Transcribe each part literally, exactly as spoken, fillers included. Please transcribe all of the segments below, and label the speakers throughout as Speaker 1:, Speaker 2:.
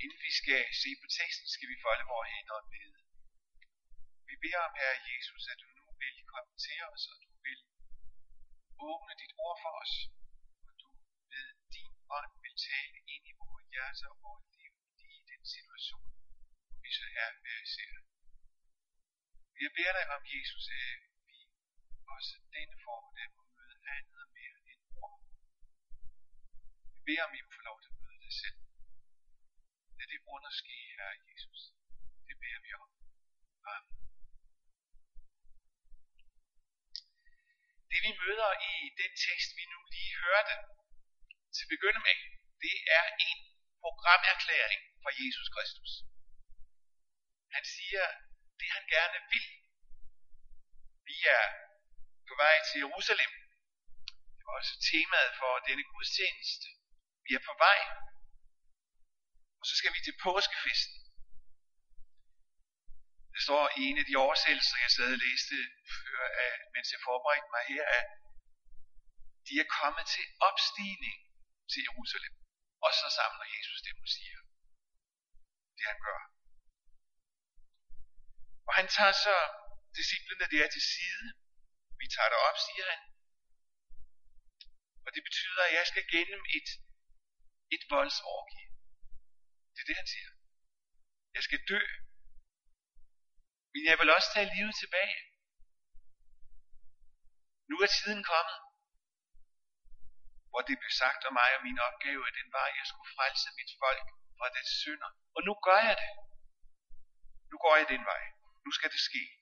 Speaker 1: Inden vi skal se på teksten, skal vi folde vores hænder og bede. Vi beder om, Herre Jesus, at du nu vil komme til os, og du vil åbne dit ord for os, og du ved din ånd vil tale ind i vores hjerter og vores liv lige i den situation, vi så er hver især. Vi beder dig om, Jesus, at vi også denne formiddag må møde andet og mere end ord. Vi beder om, at vi må få lov til at møde dig selv. Lad det under ske, Herre Jesus. Det beder vi om. Amen. Det vi møder i den tekst, vi nu lige hørte til at begynde med, det er en programerklæring fra Jesus Kristus. Han siger det, han gerne vil. Vi er på vej til Jerusalem. Det var også temaet for denne gudstjeneste. Vi er på vej. Og så skal vi til påskefesten. Det står i en af de oversættelser, jeg sad og læste, før, af, mens jeg forberedte mig her, at de er kommet til opstigning til Jerusalem. Og så samler Jesus dem og siger, det han gør. Og han tager så disciplene der til side. Vi tager det op, siger han. Og det betyder, at jeg skal gennem et, et voldsorgie. Det er det, han siger. Jeg skal dø. Men jeg vil også tage livet tilbage. Nu er tiden kommet, hvor det blev sagt om mig og min opgave, at den var, at jeg skulle frelse mit folk fra dets synder. Og nu gør jeg det. Nu går jeg den vej. Nu skal det ske.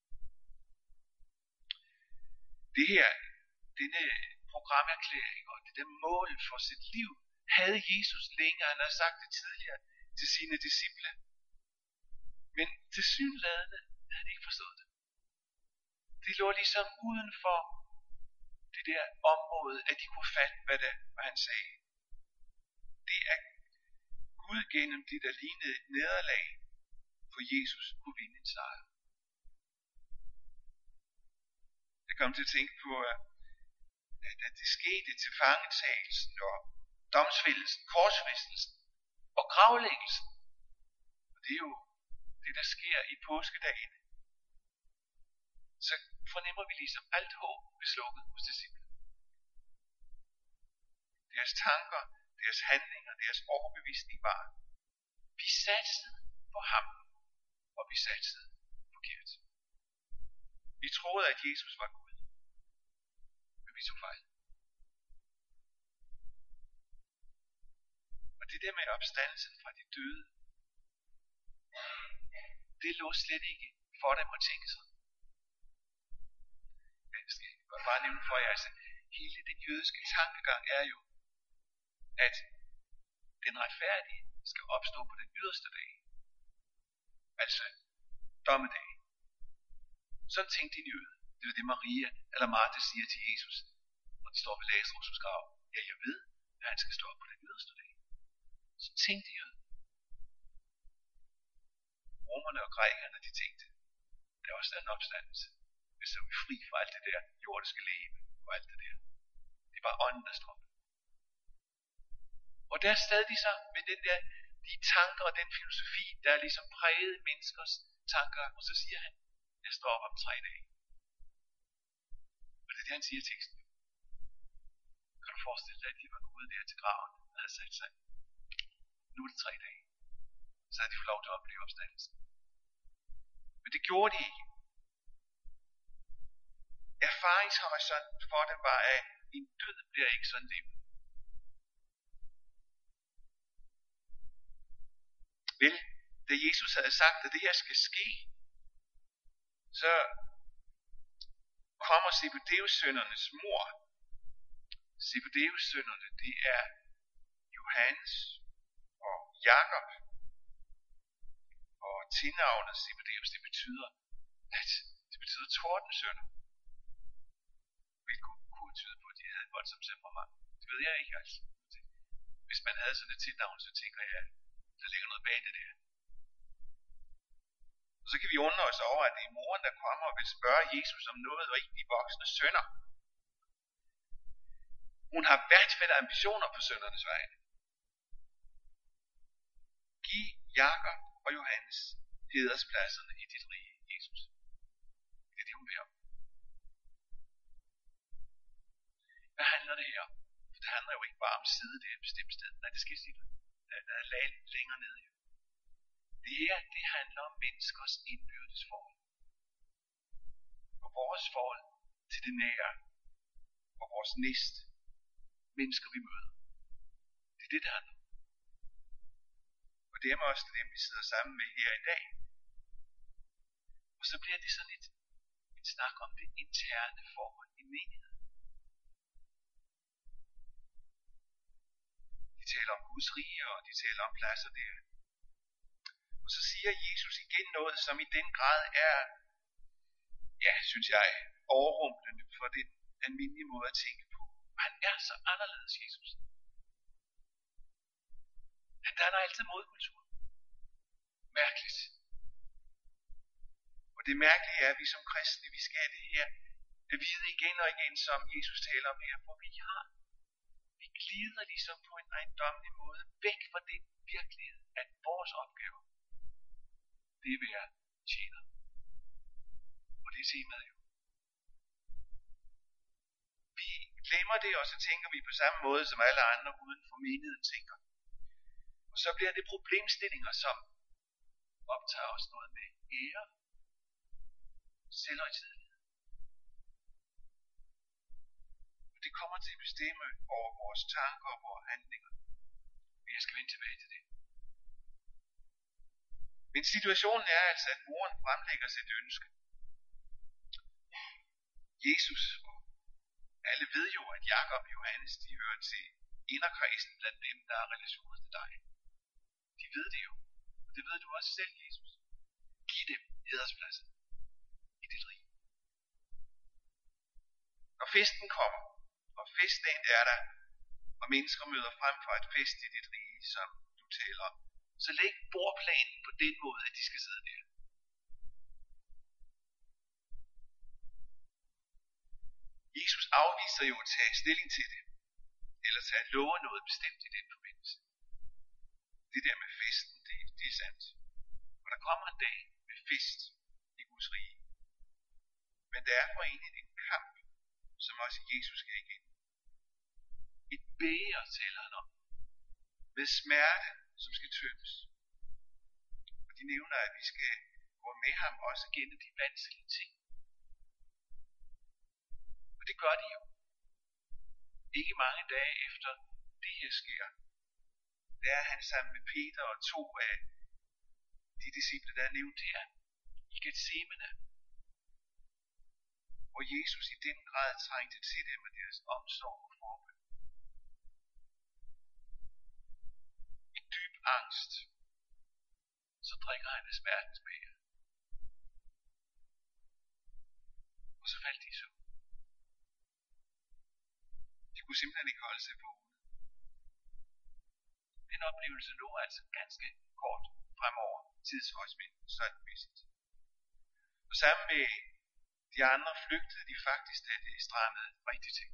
Speaker 1: Det her, denne programerklæring og det der mål for sit liv, havde Jesus længe, han har sagt det tidligere til sine disciple. Men tilsyneladende havde de ikke forstået det. Det lå ligesom uden for det der område, at de kunne fatte, hvad, det, hvad han sagde. Det er Gud gennem det, der lignede et nederlag, for Jesus kunne vinde en sejr. Jeg kom til at tænke på, at det skete til fangetagelsen og domsfældelsen, korsfæstelsen og gravlæggelsen. Og det er jo det, der sker i påskedagen. Så fornemmer vi ligesom alt håb ved slukket hos disciplene. Deres tanker, deres handlinger, deres overbevisning var, vi satsede på ham, og vi satsede forkert. Vi troede, at Jesus var Gud, men vi tog fejl. Og det der med opstandelsen fra de døde, det lå slet ikke for dem at tænke sig. Jeg skal godt bare nævne for jer, altså hele den jødiske tankegang er jo, at den retfærdige skal opstå på den yderste dag. Altså dommedag. Sådan tænkte de jøde. Det er det Maria eller Martha siger til Jesus, når de står ved Lazarus' grav. Ja, jeg ved, at han skal stå op på den yderste dag. Så tænkte jøde. Romerne og grækerne, de tænkte, der er også en opstandelse. Hvis så er vi fri fra alt det der jordiske leve og alt det der. Det er bare ånden, der strømmer. Og der sad de så med den der, de tanker og den filosofi, der er ligesom præget menneskers tanker. Og så siger han, jeg står op om tre dage. Og det er det, han siger i teksten. Kan du forestille dig, at de var gået der til graven og havde sat sig? Nu er det tre dage. Så havde de fået lov til at opleve opstandelsen. Men det gjorde de ikke. Erfaringshorisonten for dem var, at en død bliver ikke sådan levet. Vel, da Jesus havde sagt, at det her skal ske, så kommer Zebedeus-sønnernes mor. Zebedeus-sønnerne, det er Johannes og Jakob. Og tilnavnet Zebedeus, det betyder, at det betyder tordensønner. Hvilket kunne tyde på, at de havde et voldsomt temperament. Det ved jeg ikke altså. Hvis man havde sådan et tilnavn, så tænker jeg, der ligger noget bag det der. Og så kan vi undre os over, at det er moren, der kommer og vil spørge Jesus om noget, og ikke de voksne sønner. Hun har i hvert fald ambitioner på sønnernes vegne. Giv Jakob og Johannes hæderspladserne i dit rige, Jesus. Det er det, hun beder om. Hvad handler det her om? For det handler jo ikke bare om sidde det et bestemt sted. Nej, det skal jeg sige dig. Der er lag længere nede. Det her, det handler om menneskers indbyrdes forhold. Og vores forhold til det nære. Og vores næste mennesker, vi møder. Det er det, det handler om. Og det er også dem, vi sidder sammen med her i dag. Og så bliver det sådan et, et snak om det interne forhold i menigheden. De taler om Guds rige, og de taler om pladser der. Og så siger Jesus igen noget, som i den grad er, ja, synes jeg, overrumplende for den almindelige måde at tænke på. Han er så anderledes, Jesus. Han danner altid modkultur. Mærkeligt. Og det mærkelige er, at vi som kristne, vi skal have det her at vide igen og igen, som Jesus taler om her, for vi har, vi glider ligesom på en ejendommelig måde væk fra den virkelighed, at vores opgave, det er at være tjener. Og det er temaet jo. Vi glemmer det, og så tænker vi på samme måde, som alle andre uden for menigheden tænker. Og så bliver det problemstillinger, som optager os noget med ære, selvhøjtidelighed. Og det kommer til at bestemme over vores tanker og vores handlinger. Og jeg skal vende tilbage til det. Men situationen er altså, at moren fremlægger sit ønske. Jesus og alle ved jo, at Jakob og Johannes, de hører til inderkredsen blandt dem, der er relationer til dig. De ved det jo. Og det ved du også selv, Jesus. Giv dem hæderspladsen i dit rige. Når festen kommer, og festdagen er der, og mennesker møder frem for et fest i dit rige, som du taler om, så læg bordplanen på den måde, at de skal sidde der. Jesus afviser jo at tage stilling til det, eller til at love noget bestemt i den forbindelse. Det der med festen, det, det er sandt. Og der kommer en dag med fest i Guds rige. Men der er for en en kamp, som også Jesus skal igennem. Et bæger taler han om, med smerte, som skal tømmes. Og de nævner, at vi skal gå med ham også gennem de vanskelige ting. Og det gør de jo. Ikke mange dage efter det her sker, der er han sammen med Peter og to af de disciple, der er nævnt her, i Getsemane. Hvor Jesus i den grad trængte til dem med deres omsorg og forbøn. I dyb angst, så drikker han af smertens bæger. Og så faldt de i søvn. De kunne simpelthen ikke holde sig vågne. Den oplevelse lå altså ganske kort fremover tidshorismæssigt. Og sammen med de andre flygtede de faktisk, da det strammede rigtig til.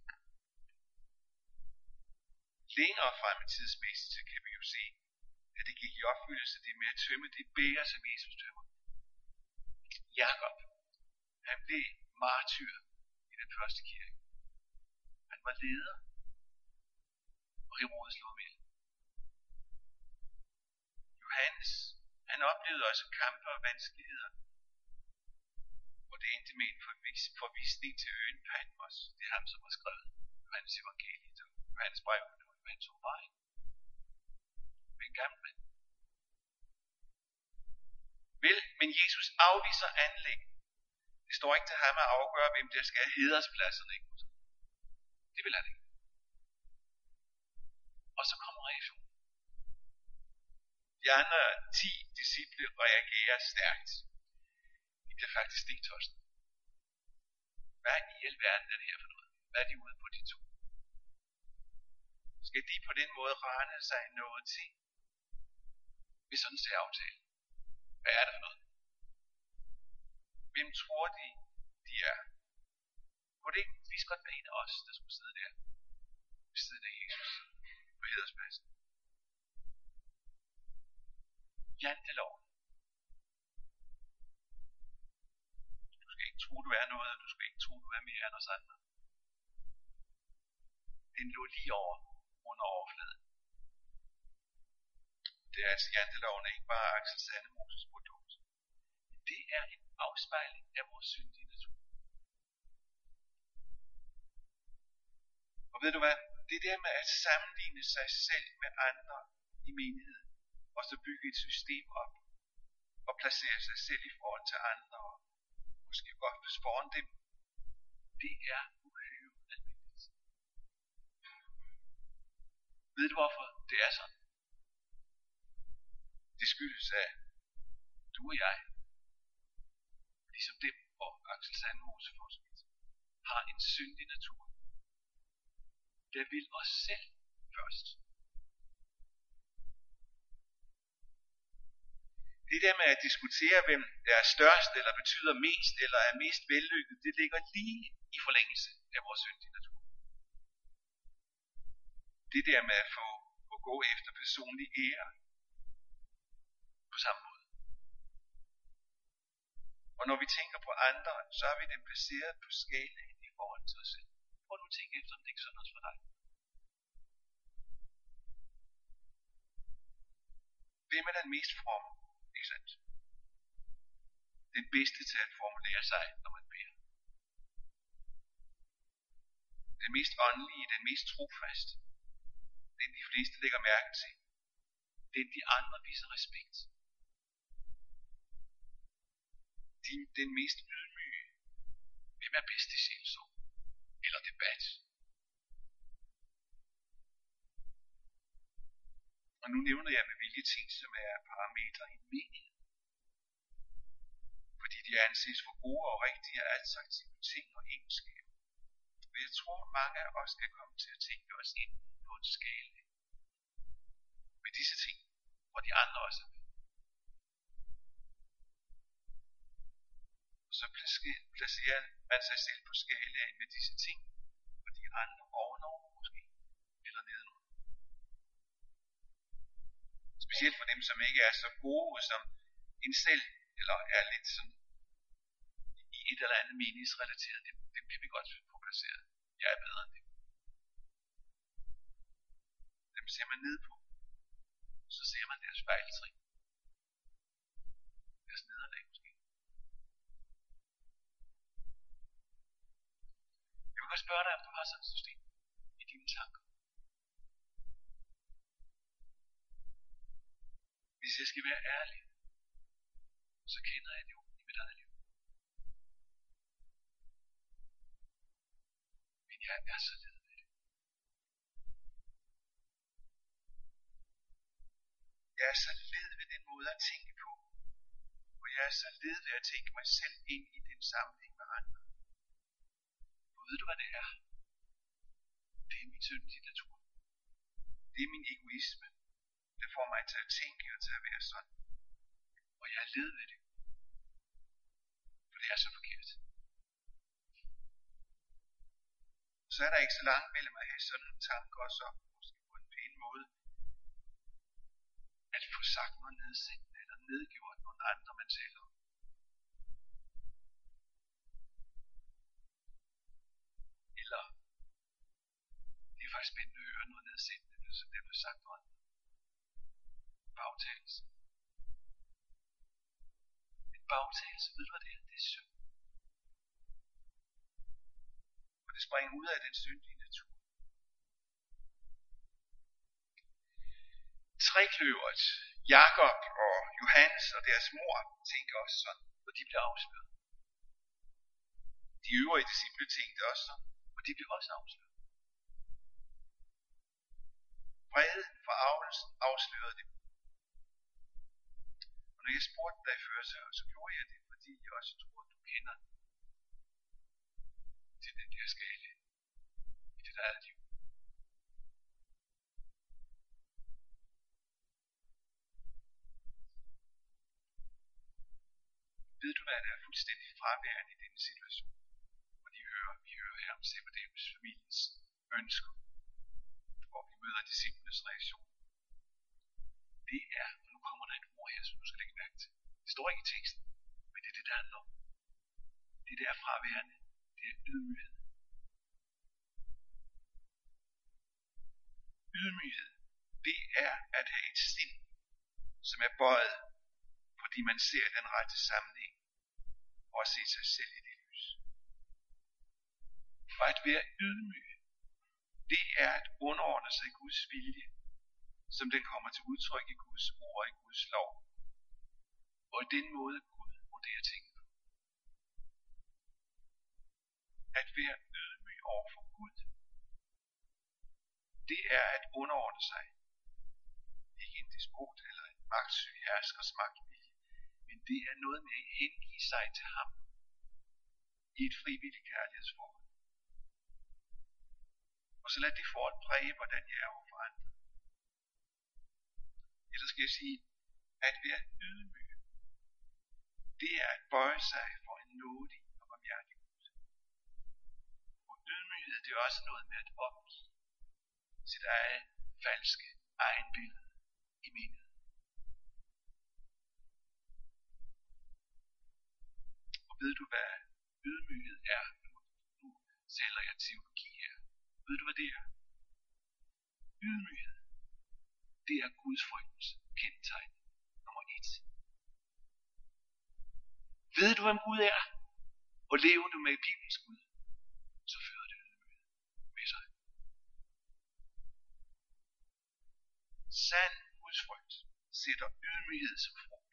Speaker 1: Længere frem i tidsmæssigt, så kan vi jo se, at det gik i opfyldelse det med at tømme det bæger, som Jesus tømmer. Jakob, han blev martyr i den første kirke. Han var leder, og Herodes slog ham ihjel. Johannes, han oplevede også kampe og vanskeligheder, og det endte med en forvis- forvisning til øen Patmos. Det er ham, som har skrevet Johannes evangeliet og Johannes brev og Johannes åbenbaring. En gammel mand. Vel, men Jesus afviser anlæg. Det står ikke til ham at afgøre, hvem der skal have hæderspladserne i Gud. Det vil han ikke. Og så kommer reaktionen. De andre ti disciple reagerer stærkt. De bliver faktisk stigtosset. Hvad i alverden er det her for noget? Hvad er de ude på de to? Skal de på den måde rane sig noget til? Ved sådan ser aftale. Hvad er det for noget? Hvem tror de, de er? Kunne det ikke lige så godt være en af os, der skulle sidde der ved siden af Jesus på hæderspladsen? Janteloven. Du skal ikke tro, du er noget, og du skal ikke tro, du er mere end os andre. Den lå lige over under overfladen. Det er altså janteloven er ikke bare Aksel Sandemoses produkt. Det er en afspejling af vores syndige natur. Og ved du hvad? Det der med at sammenligne sig selv med andre i menigheden, og så bygge et system op, og placere sig selv i forhold til andre, og måske godt hvis foran dem, det er uhyre almindeligt. Ved du hvorfor det er sådan? Det skyldes af, du og jeg, ligesom dem og Aksel Sandemose forsket, har en syndig natur, der vil os selv først. Det der med at diskutere, hvem der er størst, eller betyder mest, eller er mest vellykket, det ligger lige i forlængelse af vores syndige natur. Det der med at få at gå efter personlig ære, på samme måde. Og når vi tænker på andre, så har vi det placeret på skalaen i forhold til os selv. Prøv nu at tænke efter, om det ikke er sådan noget for dig. Hvem er den mest fromme? Ikke sandt? Den bedste til at formulere sig, når man beder. Den mest åndelige, den mest trofaste. Den de fleste lægger mærke til. Den de andre viser respekt. Den, den mest ydmyge. Hvem er bedst i sjælsorg? Eller debat? Og nu nævner jeg med hvilke ting, som er parametre i menigheden. Fordi de anses for gode og rigtige og attraktive ting og egenskaber. Og jeg tror, mange af os skal komme til at tænke os ind på en skala med disse ting, og de andre også er med. Og så placerer man sig selv på skalaen med disse ting, og de andre ovenover måske, eller nedenunder. Specielt for dem, som ikke er så gode som en selv, eller er lidt sådan i et eller andet meningsrelateret, dem, dem kan vi godt få placeret. Jeg er bedre end dem. Dem ser man ned på. Så ser man deres fejltrin. Deres nederlag måske. Jeg vil godt spørge dig, om du har sådan et system i dine tanker. Hvis jeg skal være ærlig, så kender jeg det jo i mit eget liv. Men jeg er så led ved det. Jeg er så led ved den måde at tænke på. Og jeg er så led ved at tænke mig selv ind i den sammenhæng med andre. Og ved du hvad det er? Det er min syndige natur. Det er min egoisme. Det får mig til at tænke og til at være sådan. Og jeg er led ved det. For det er så forkert. Så er der ikke så langt mellem at have sådan nogle tanker, og så måske på en pæn måde at få sagt noget nedsættende, eller nedgjort nogle andre, man taler om. Eller det er faktisk spændende at høre noget nedsættende, som der bliver sagt noget andet. Bagtagelse. En bagtagelse, ved du hvad det er? Det er synd. Og det springer ud af den syndige natur. Trekløveret, Jakob og Johannes og deres mor tænker også sådan, og de bliver afsløret. De øvrige disciple tænkte også sådan, og de bliver også afsløret. Vreden fra avlelsen afslørede dem. Og når jeg spurgte dig før, så, så gjorde jeg det, fordi jeg også tror, at du kender til den der skala i dit eget liv. Ved du, hvad der er fuldstændig fraværende i denne situation? Og de hører, vi hører her om Zebedeus familiens ønsker, hvor vi møder disciplenes reaktion. Det er, og nu kommer der et ord her, som du skal lægge mærke til. Det står ikke i teksten, men det er det, der handler om. Det der er fraværende, det er ydmyghed. Ydmyghed, det er at have et sind, som er bøjet, fordi man ser den rette sammenhæng, og se sig selv i det lys. Og at være ydmyg, det er at underordne sig Guds vilje, som den kommer til udtryk i Guds ord og i Guds lov. Og i den måde Gud vurderer tingene på. At være ydmyg over for Gud, det er at underordne sig. Ikke en despot eller en magtsyg herskers magtvilje, men det er noget med at hengive sig til ham i et frivilligt kærlighedsforhold. Og så lad det forhold præge, hvordan jeg er overfor andre. Ellers skal jeg sige, at være ydmyg, det er at bøje sig for en nådig og barmhjertig Gud. Og ydmyghed, det er også noget med at opgive sit eget falske egenbillede i mindet. Og ved du, hvad ydmyghed er? Nu, nu sælger jeg teologi her. Ved du, hvad det er? Ydmyghed, det er Guds frygtens kendetegn nummer et. Ved du, hvem Gud er? Og lever du med Bibelens Gud, så fører det ydmyghed med sig. Sand Guds frygt sætter ydmyghed som frugt.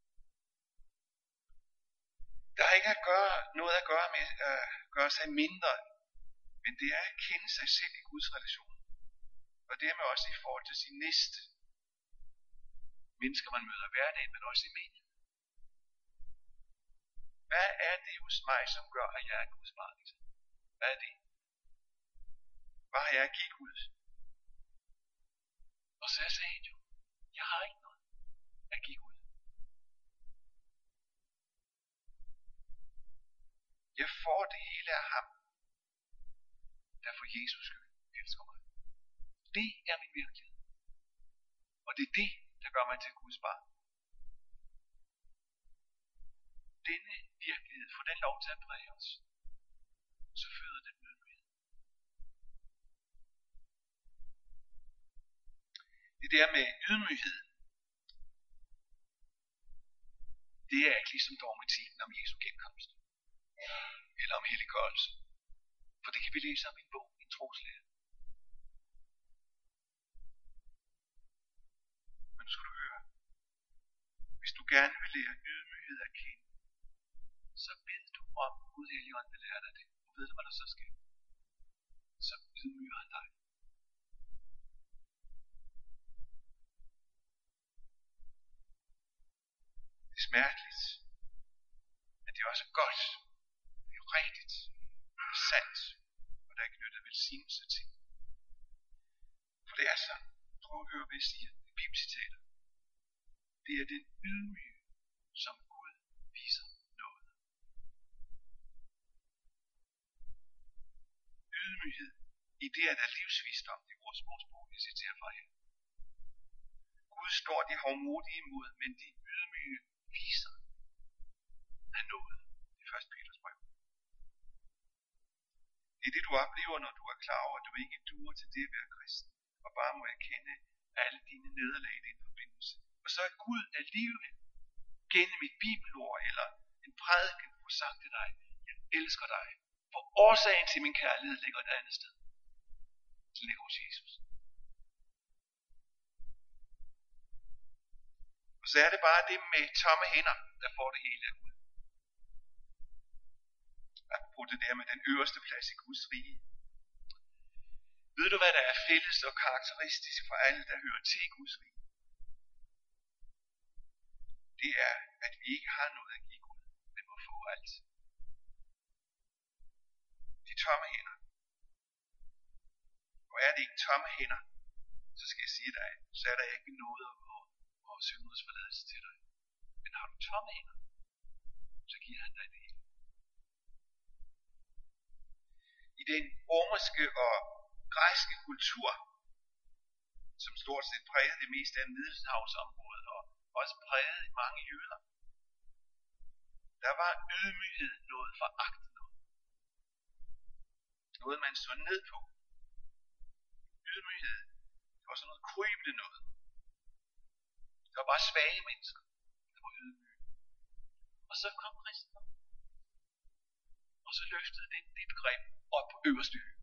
Speaker 1: Der har ikke at gøre, noget at gøre med at gøre sig mindre, men det er at kende sig selv i Guds relation. Og dermed også i forhold til sin næste. Mennesker man møder hver dag, men også i meningen. Hvad er det hos mig, som gør, at jeg er Guds barn? Hvad er det? Hvad har jeg at give Gud? Og så sagde han jo, jeg har ikke noget at give Gud. Jeg får det hele af ham, der for Jesus skyld elsker mig. Det er min virkelighed. Og det er det, der gør mig til Guds barn. Denne virkelighed, får den lov til at præge os, så føder den ydmyghed. Det der med ydmyghed, det er ikke ligesom dogmatikken om Jesu genkomst. Eller om helliggørelse. For det kan vi læse om i en bog, en troslære. Men nu skal du høre. Hvis du gerne vil lære ydmyghed at kende, så bed du om, Gud Helligånd vil lære dig det. Og ved du, hvad der så sker? Så ydmyger han dig. Det er smerteligt. Men det er også godt. Det er rigtigt. Det er sandt. Og der er knyttet velsignelse til. For det er sådan. Prøv at høre, hvad jeg siger. Det er bibelcitater. Det er den ydmyge, som Gud viser noget. Ydmyghed. I det er der livsvisdom, det ordsprogsbog, jeg citerer fra her. Gud står de hovmodige imod, men de ydmyge viser af noget. Det er første Peters brev. Det er det, du oplever, når du er klar over, at du ikke duer til det at være kristen, og bare må erkende alle dine nederlag i den forbindelse. Og så er Gud alligevel gennem et bibelord eller en prædiken får sagt til dig, jeg elsker dig, for årsagen til min kærlighed ligger et andet sted. Det ligger hos Jesus. Og så er det bare det med tomme hænder, der får det hele af Gud. Apropos det der med den øverste plads i Guds rige. Ved du, hvad der er fælles og karakteristisk for alle, der hører til i Guds rige? Det er, at vi ikke har noget at give Gud, men må få alt. De tomme hænder. Og er det ikke tomme hænder, så skal jeg sige dig, så er der ikke noget at, at, at syndernes forladelse til dig. Men har du tomme hænder, så giver han dig det hele. I den romerske og græske kultur, som stort set præger det meste af Middelhavsområdet og også præget i mange jøder. Der var ydmyghed noget foragtet noget. Noget man så ned på. Ydmyghed, det var sådan noget krybende noget. Det var bare svage mennesker, der var ydmyge. Og så kom kristendom. Og så løftede det, det begreb op på øverste hylde.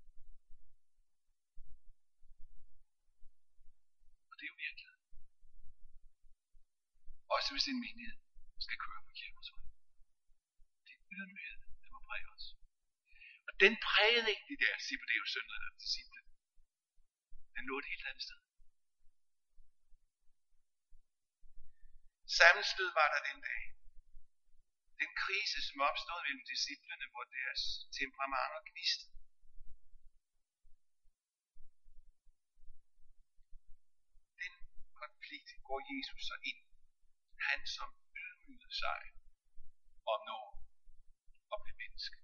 Speaker 1: Og det er jo virkeligheden. Også hvis en menighed skal køre på kirkens vej. Det er ydmyghed, der må præge os. Og den prægede ikke de der Zebedeus sønner eller disciple. Den lå et helt andet sted. Sammenstød var der den dag. Den krise, som opstod mellem disciplene, hvor deres temperamenter gnistede. Den konflikt går Jesus så ind. Han som ydmygede sig om nå at blive menneske.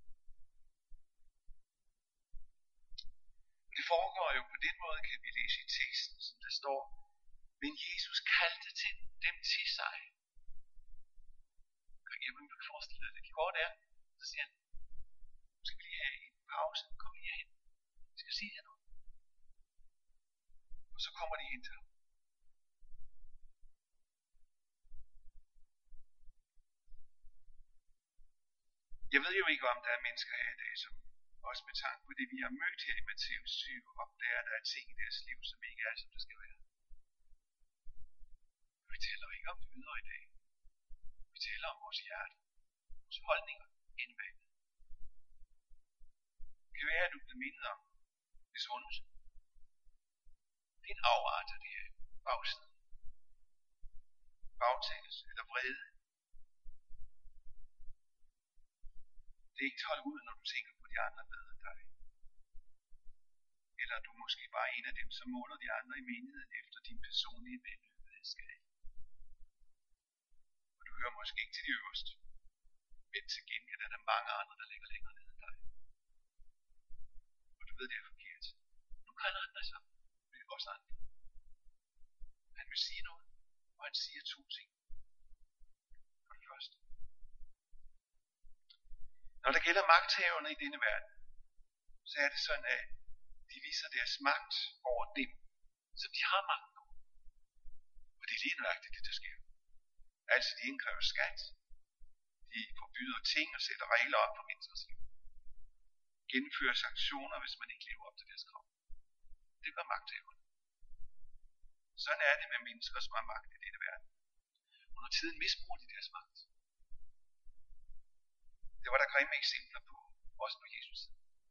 Speaker 1: Det foregår jo på den måde, kan vi læse i teksten, som der står, men Jesus kaldte til dem til sig. Jeg vil forestille dig, at de går der, så siger han, nu skal vi lige have en pause, kom lige herhen. Vi skal sige jer noget. Og så kommer de hen til ham. Jeg ved jo ikke, om der er mennesker her i dag, som også med tanke på det, vi har mødt her i Matthæus syv, opdager, at der er ting i deres liv, som ikke er, som det skal være. Vi taler ikke om det ydre i dag. Vi taler om vores hjerte, vores holdninger indbag. Det kan være, at du bliver mindet om misundelse. Det er en afart af det her bagsiden. Bagtagelse eller vrede. Det er ikke holdt ud, når du tænker på de andre bedre end dig. Eller du er måske bare en af dem, som måler de andre i menigheden efter din personlige vellykkelighedsskab. Og du hører måske ikke til de øverste. Men til gengæld er der mange andre, der ligger længere nede end dig. Og du ved, det er forkert. Nu kalder han dig sammen med os andre. Han vil sige noget, og han siger to ting. For det første. Når det gælder magthaverne i denne verden, så er det sådan, at de viser deres magt over dem, som de har magt over. Og det er lige nøjagtigt det, der sker. Altså, de indkræver skat. De forbyder ting og sætter regler op for menneskers liv. Gennemfører sanktioner, hvis man ikke lever op til deres krav. Det gør magthaverne. Sådan er det med mennesker, som har magt i denne verden. Under tiden misbruger de deres magt. Det var der grimme eksempler på, også på Jesus.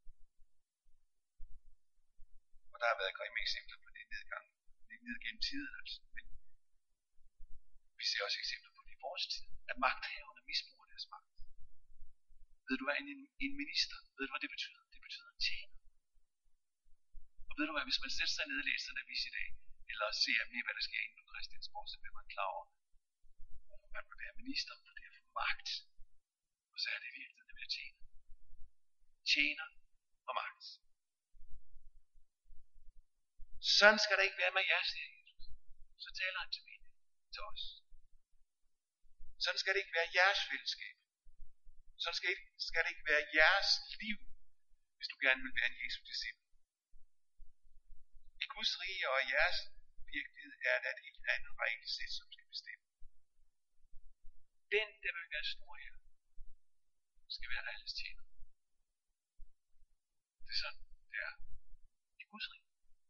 Speaker 1: Og der har været grimme eksempler på det nedgang, det ned gennem tiden altså. Men vi ser også eksempler på det i vores tid, at magthaverne misbruger deres magt. Ved du hvad en, en minister, ved du hvad det betyder? Det betyder en tjener. Og ved du hvad, hvis man sætter sig ned og læser en avis i dag, eller ser mere, hvad der sker inde på Christiansborg, så bliver man klar over, at man vil være minister, for det er for magt. Og så er det virkelig det med at tjene. Tjener og magt. Sådan skal det ikke være med jer, siger Jesus. Så taler han til mig, til os. Sådan skal det ikke være jeres fællesskab. Sådan skal, ikke, skal det ikke være jeres liv, hvis du gerne vil være en Jesu disciple. I Guds rige og i jeres virkelighed er der et helt andet regelsæt, som skal bestemme. Den, der vil være stor her, skal være alles tjener. Det er sådan, det er i Guds rige.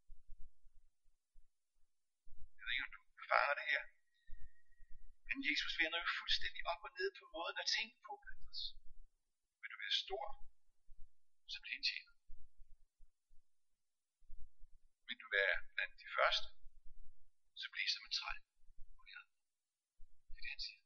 Speaker 1: Jeg ved ikke, om du fanger det her. Men Jesus vender jo fuldstændig op og ned på måden at tænke på blandt os. Vil du være stor, så bliver en tjener. Vil du være blandt de første, så bliver som en træl. Det er det, han siger.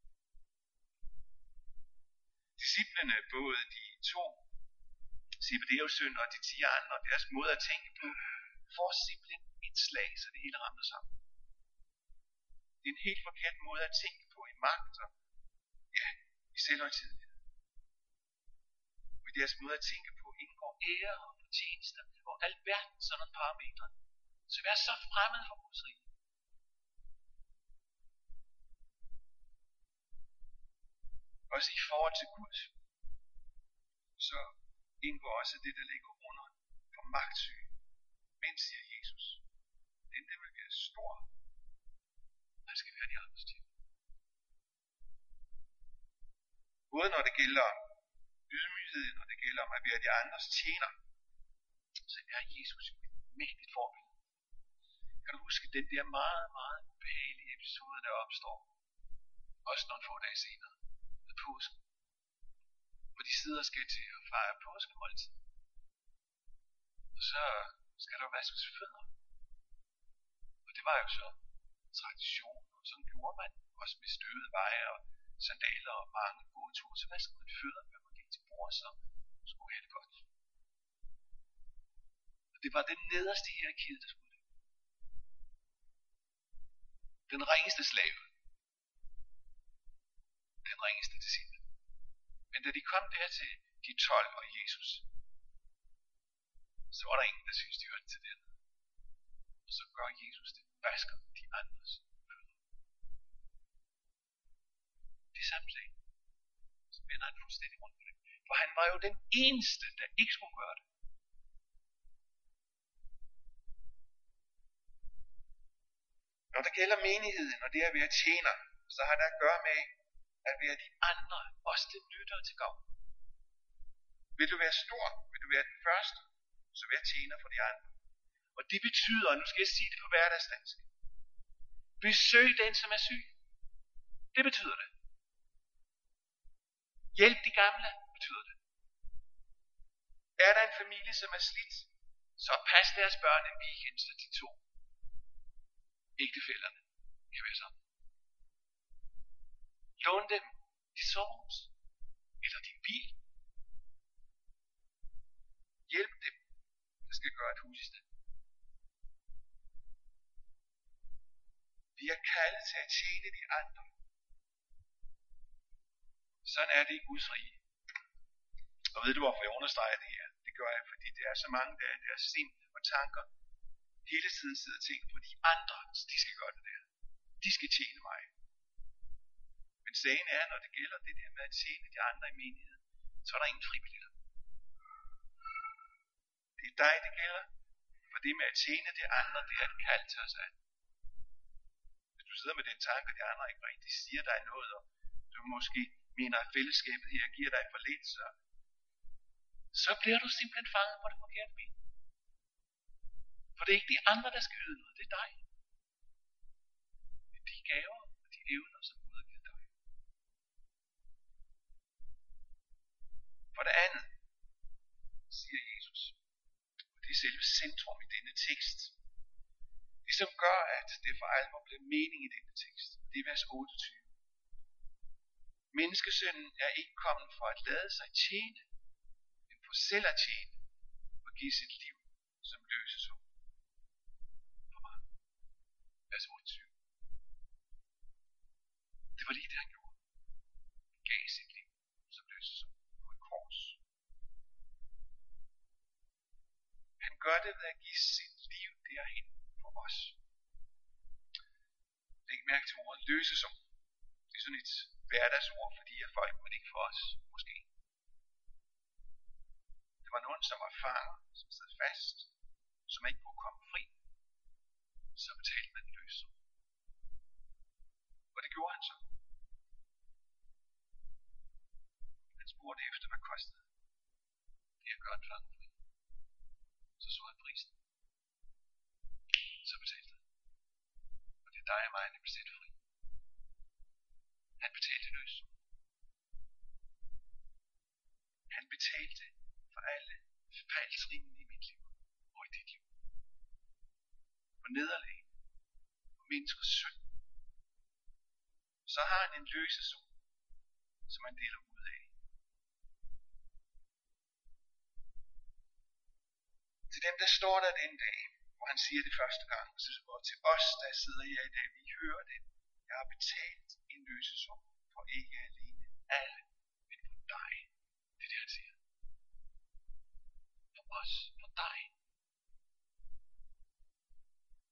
Speaker 1: Disciplene, både de to Zebedeus sønner og de ti andre, deres måde at tænke på, får simpelthen et slag, så det hele rammer sammen. Det er en helt forkert måde at tænke på i magt og ja, i selvhøjtidelighed. Og i deres måde at tænke på indgår ære og fortjenester og alverden sådan nogle parametre. Så vær så fremmed for Guds rige. Også i forhold til Gud, så indgår også det, der ligger under for magtsyge. Men, siger Jesus, den der vil være stor, han skal være de andres til. Både når det gælder ydmyghed, når det gælder om at være de andres tjener, så er Jesus jo et mægtigt forbillede. Kan du huske den der meget, meget behagelige episode, der opstår, også nogle få dage senere, ved påsken, hvor de sidder og skal til at fejre påskemåltid. Og så skal der vaskes fødder. Og det var jo så tradition, og sådan gjorde man, også med støvede veje og sandaler og mange gode ture. Så vaskede man fødder, når man gik til bord, så skulle have det godt. Og det var den nederste hierarkiet, der skulle det. Den ringeste slave. Den ringeste disciple. Men da de kom der til de tolv og Jesus, så var der ingen, der syntes, de hørte til den. Og så gør Jesus det, vasker de andres fødder. Det samme sag. Så vender han fuldstændig rundt på det. For han var jo den eneste, der ikke skulle gøre det. Når der gælder menigheden, og det at være tjener, så har det at gøre med at være de andre, også det nytter til gavn. Vil du være stor, vil du være den første, så vær tjener for de andre. Og det betyder, nu skal jeg sige det på hverdagsdansk, besøg den, som er syg. Det betyder det. Hjælp de gamle, betyder det. Er der en familie, som er slidt, så pas deres børn en weekend, så de to ægtefællerne kan være sammen. Lån dem dit sommerhus, eller din bil. Hjælp dem, der skal gøre et hus i stand. Vi er kaldet til at tjene de andre. Sådan er det i Guds rige. Og ved du, hvorfor jeg understreger det her? Det gør jeg, fordi det er så mange, der i deres sind og tanker hele tiden sidder og tænker på de andre, så de skal gøre det der. De skal tjene mig. Men sagen er, når det gælder det der med at tjene de andre i menigheden, så er der ingen fribillitter. Det er dig, det gælder. For det med at tjene de andre, det er et kald til os af. Hvis du sidder med den tanke, at de andre ikke rigtig siger dig noget, og du måske mener, at fællesskabet her giver dig for lidt, så, så bliver du simpelthen fanget på det forkerte ben. For det er ikke de andre, der skal yde noget, det er dig. Det er de gaver og de evner, som Gud har givet dig. For det andet, siger Jesus, og det er selve centrum i denne tekst, det som gør, at det for alvor bliver mening i denne tekst, det er vers otteogtyve. Menneskesønnen er ikke kommet for at lade sig tjene, men for selv at tjene og give sit liv som løsesum for mange. Vers otteogtyve. Det var lige det, han gjorde. Han gav sit liv som løsesum på et kors. Han gør det ved at give sit liv derhen for os. Læg mærke til ordet løsesum. Det er sådan et hverdagsord, fordi at folk må ikke for os, måske. Det var nogen, som var fanger, som sad fast, som ikke kunne komme fri. Så betalte man løs. Og det gjorde han så. Han spurgte efter, hvad kostede det at gøre en fange fri. Så så han prisen. Så betalte han. Og det er dig og mig, der bliver sætte fri. Han betalte løs. Han betalte for alle fejltrinene i mit liv og i dit liv. For nederlag og menneskers synd. Så har han en løsesum, som han deler ud af. Til dem, der står der den dag, hvor han siger det første gang, og til os, der sidder her i dag, vi hører det. Jeg har betalt en løsesum for ikke alene alle, men for dig. Det er det, han siger. For os, for dig.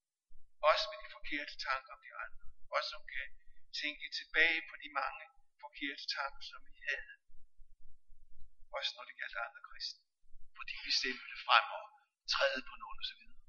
Speaker 1: Også med de forkerte tanker om de andre. Også som kan tænke tilbage på de mange forkerte tanker, som vi havde. Også når det gælder andre kristne. Fordi vi stemte frem og træde på nogen og så videre.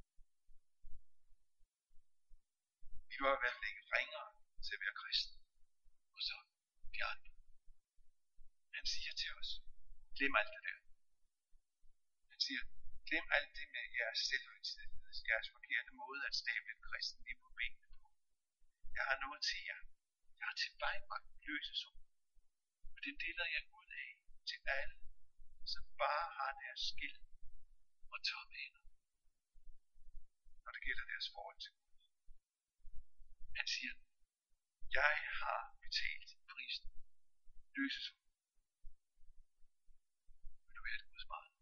Speaker 1: Vi var i hvert fald ikke ringere til at være kristne. Og så de andre. Han siger til os, glem alt det der. Han siger, glem alt det med jeres selvhøjtidighed, jeres forkerte måde at stable et kristen liv på benene på. Jeg har noget til jer. Jeg har tilvejebragt løsesord. Og den deler jeg ud af til alle, som bare har deres skill og tomme hænder, når det gælder deres forhold til Gud. Han siger, jeg har betalt prisen. Løsesord. Vil du være det Guds barn?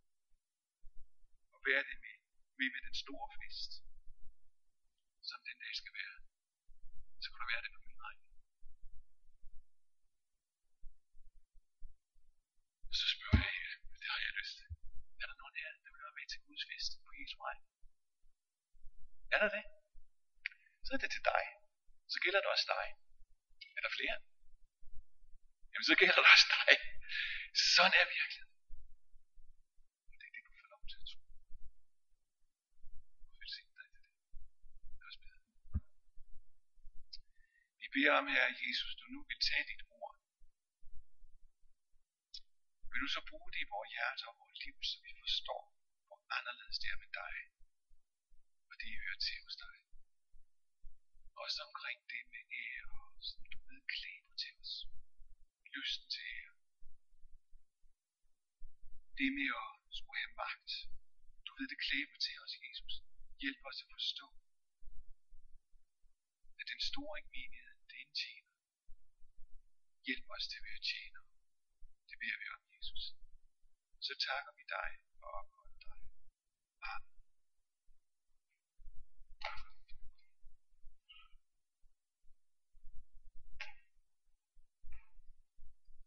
Speaker 1: Og være det med, med, med den store fest, som den dag skal være. Så kan du være det på min regning. Og så spørger jeg her, det har jeg lyst til. Er der nogen her, der vil være med til Guds fest på Jesu regning? Er der det? Så er det til dig. Så gælder det også dig. Er der flere? Jamen så gælder det også dig. Sådan er virkeligheden. Og det er det, du får lov til at tro. Gud velsigne dig til det. Lad os bede. Vi beder om, Herre Jesus, du nu vil tage dit ord. Vil du så bruge det i vores hjerter og vores liv, så vi forstår, hvor anderledes det er med dig, og det hører til hos dig. Også omkring det med ære, som du ved klæber til os. Lysten til ære. Det med at skulle have magt. Du ved det klæber til os, Jesus. Hjælp os at forstå, at den store menighed, det er en tjener. Hjælp os til at være tjener. Det beder vi om, Jesus. Så takker vi dig for